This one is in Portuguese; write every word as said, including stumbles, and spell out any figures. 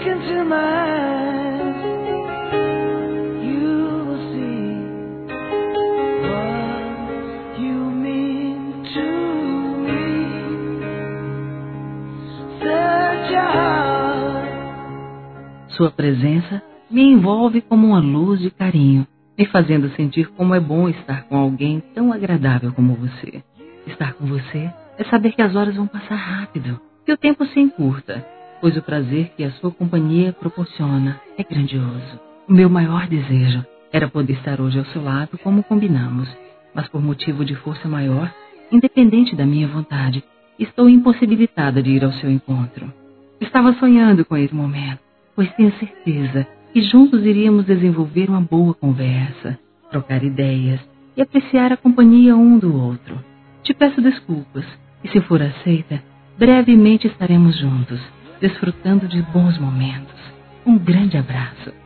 look into my eyes, you will see what you mean to me. Search your heart. Sua presença me envolve como uma luz de carinho, me fazendo sentir como é bom estar com alguém tão agradável como você. Estar com você é saber que as horas vão passar rápido, que o tempo se encurta, pois o prazer que a sua companhia proporciona é grandioso. O meu maior desejo era poder estar hoje ao seu lado como combinamos, mas por motivo de força maior, independente da minha vontade, estou impossibilitada de ir ao seu encontro. Estava sonhando com esse momento, pois tenho certeza que juntos iríamos desenvolver uma boa conversa, trocar ideias e apreciar a companhia um do outro. Te peço desculpas e, se for aceita, brevemente estaremos juntos, desfrutando de bons momentos. Um grande abraço.